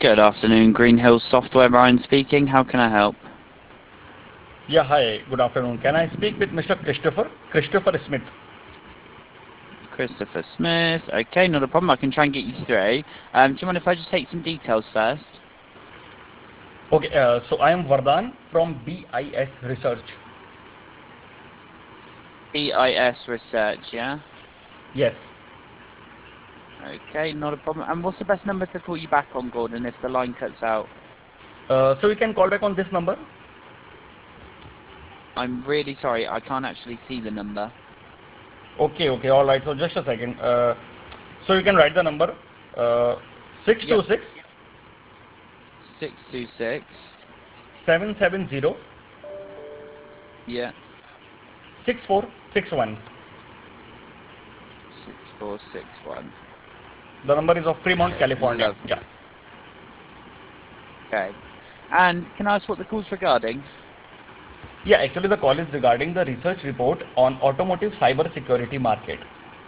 Good afternoon, Green Hills Software. Ryan speaking. How can I help? Yeah, hi, good afternoon. Can I speak with Mr. Christopher Smith? Christopher Smith. Okay, not a problem. I can try and get you through. Do you mind if I just take some details first? Okay, so I am Vardhan from BIS Research. BIS Research, yeah? Yes. Okay, not a problem. And what's the best number to call you back on, Gordon, if the line cuts out? So you can call back on this number. I'm really sorry, I can't actually see the number. Okay, all right. So just a second. So you can write the number six Yep, two six 626. 770 Yeah, 6461. 6461. The number is of Fremont, Okay, California. love. Yeah. Okay. And can I ask what the call's regarding? Yeah, actually the call is regarding the research report on automotive cyber security market.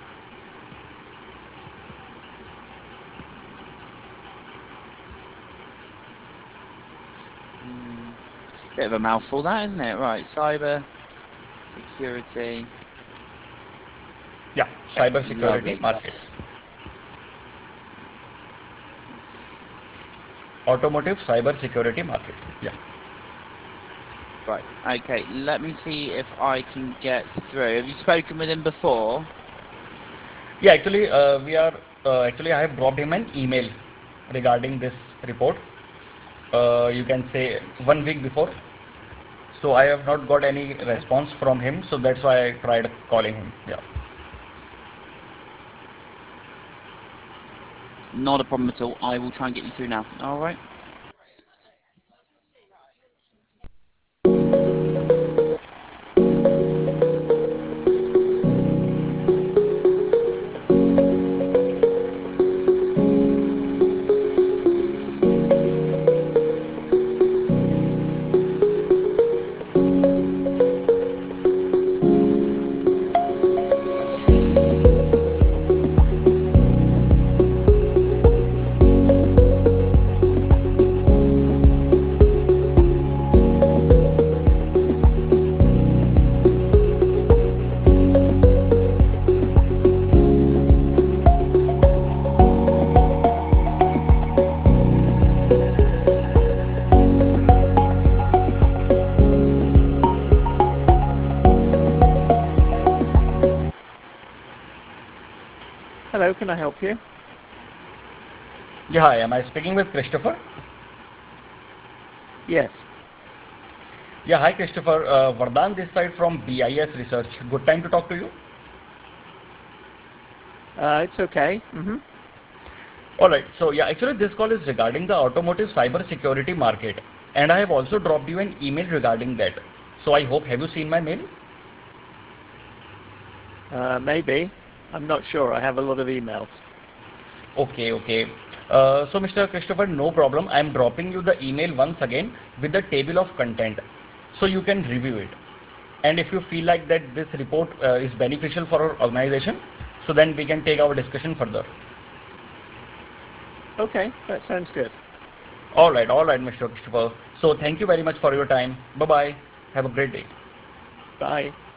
Bit of a mouthful, that, isn't it? Right, cyber security. Yeah, Okay, cyber security lovely. market. Automotive cyber security market. Yeah. Right, okay, let me see if I can get through. Have you spoken with him before? Yeah, actually, actually, I have dropped him an email regarding this report. You can say 1 week before. So I have not got any Okay. response from him. So that's why I tried calling him. Yeah. Not a problem at all. I will try and get you through now. All right. Hello, can I help you? Yeah. Hi. Am I speaking with Christopher? Yes. Yeah. Hi, Christopher. Vardhan this side from BIS Research. Good time to talk to you. It's okay. All right. So yeah, actually this call is regarding the automotive cyber security market, and I have also dropped you an email regarding that. So I hope have you seen my mail? Maybe. I'm not sure. I have a lot of emails. Okay. So Mr. Christopher, no problem. I am dropping you the email once again with the table of content, so you can review it. And if you feel like that this report is beneficial for our organization, so then we can take our discussion further. Okay, that sounds good. All right, Mr. Christopher. So thank you very much for your time. Bye bye. Have a great day. Bye.